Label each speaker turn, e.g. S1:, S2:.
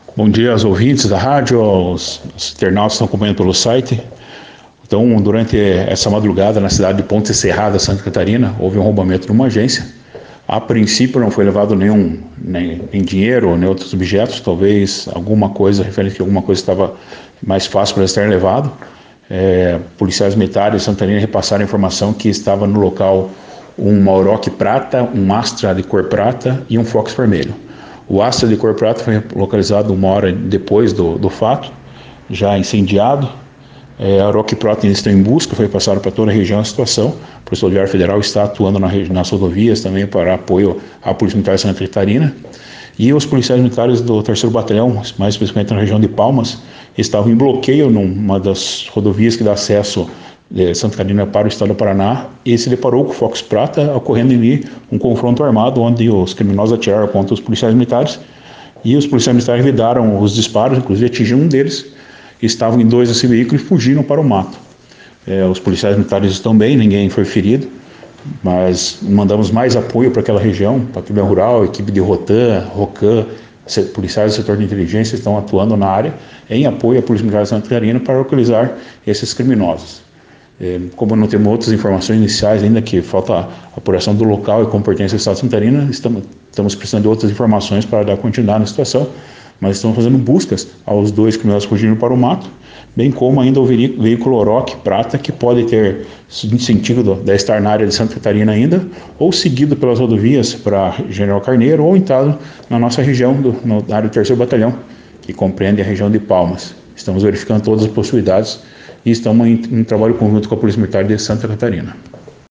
S1: Bom dia aos ouvintes da rádio, aos internautas que estão acompanhando pelo site. Então, durante essa madrugada na cidade de Ponte Serrada, Santa Catarina, houve um roubamento de uma agência. A princípio não foi levado nem dinheiro, nem outros objetos, talvez alguma coisa, referente que alguma coisa estava mais fácil para estar levado. Policiais militares de Santa Catarina repassaram a informação que estava no local um Maroc prata, um Astra de cor prata e um Fox vermelho. O Astra de cor prata foi localizado 1 hora depois do fato, já incendiado. A Maroc prata ainda está em busca, foi passado para toda a região a situação. A Polícia Rodoviária Federal está atuando nas rodovias também para apoio à Polícia Militar de Santa Catarina. E os policiais militares do 3º Batalhão, mais especificamente na região de Palmas, estavam em bloqueio numa das rodovias que dá acesso de Santa Catarina para o estado do Paraná, e se deparou com o Fox prata, ocorrendo ali um confronto armado, onde os criminosos atiraram contra os policiais militares, e os policiais militares revidaram os disparos, inclusive atingiram um deles, estavam em 2 desse veículo e fugiram para o mato. Os policiais militares estão bem, ninguém foi ferido, mas mandamos mais apoio para aquela região, patrulha rural, equipe de Rotan, Rocan, policiais do setor de inteligência estão atuando na área em apoio à Polícia Militar de Santa Catarina para localizar esses criminosos. Como não temos outras informações iniciais ainda, que falta a apuração do local e como pertence ao Estado de Santa Catarina, estamos precisando de outras informações para dar continuidade na situação, mas estamos fazendo buscas aos 2 criminosos que fugiram para o mato, bem como ainda o veículo Oroch prata, que pode ter sentido de estar na área de Santa Catarina ainda, ou seguido pelas rodovias para General Carneiro, ou entrado na nossa região, na área do 3º Batalhão, que compreende a região de Palmas. Estamos verificando todas as possibilidades e estamos em trabalho conjunto com a Polícia Militar de Santa Catarina.